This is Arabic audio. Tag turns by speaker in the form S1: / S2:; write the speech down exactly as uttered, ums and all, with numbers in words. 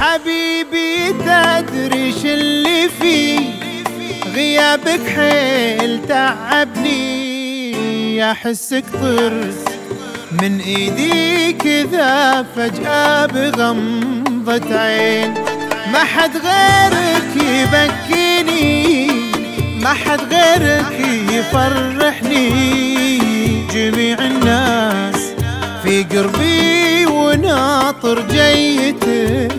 S1: حبيبي تدري ش اللي فيه، غيابك حيل تعبني، احسك طرس من ايدي كذا فجأة بغمضة عين. ما حد غيرك يبكيني، ما حد غيرك يفرحني، جميع الناس في قربي وناطر جيتك